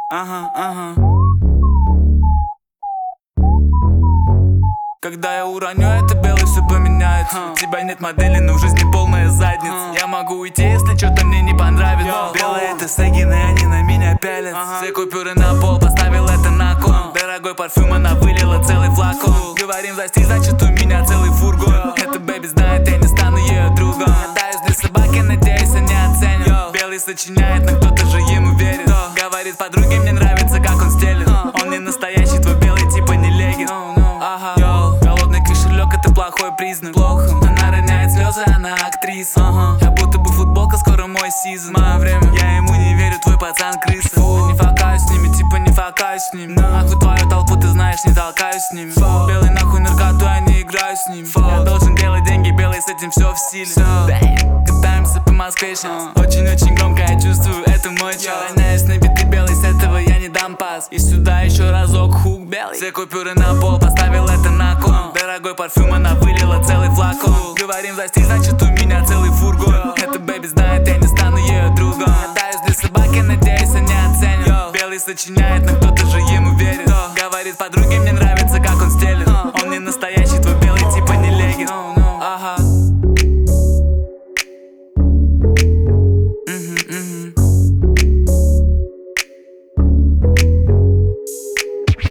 Когда я уроню, это белый все поменяется. У тебя нет модели, но в жизни полная задница. Я могу уйти, если что-то мне не понравится. Белые это сегины, они на меня пялятся. Все купюры на пол, поставил это на кон. Дорогой парфюм, она вылила целый флакон. Говорим за стиль, значит у меня целый фургон. Эта бэби знает, я не стану ее другом. Катаюсь для собаки, надеюсь, они оценят. Белый сочиняет, но кто-то же ему верит. Говорит подруге, мне нравится, как он стелит. Он не настоящий, твой белый типа не легит. Голодный кошелек, это плохой признак. Она роняет слезы, она актриса. Я будто бы футболка, скоро мой сизон. Мое время, я ему не верю, твой пацан крыса. Не факаюсь с ними, типа не факаюсь с ними. Нахуй твою толпу, ты знаешь, не толкаюсь с ними. Белый нахуй наркоту, я не играю с ними. Я должен делать деньги, белый, с этим все в силе. Катаемся по Москве сейчас. Очень-очень громко, я чувствую, это мой час. Роняюсь на биты, белый, с этого я не дам пас. И сюда еще разок, хук белый. Все купюры на пол, поставил это на кон. Дорогой парфюм, она вылила целый флакон. Говорим за стиль, значит у меня целый фургон. Эта бэби знает, я не стану ее другом. Катаюсь для собаки, надеюсь, они оценят. Белый сочиняет, но кто-то же ему верит. Говорит подруга.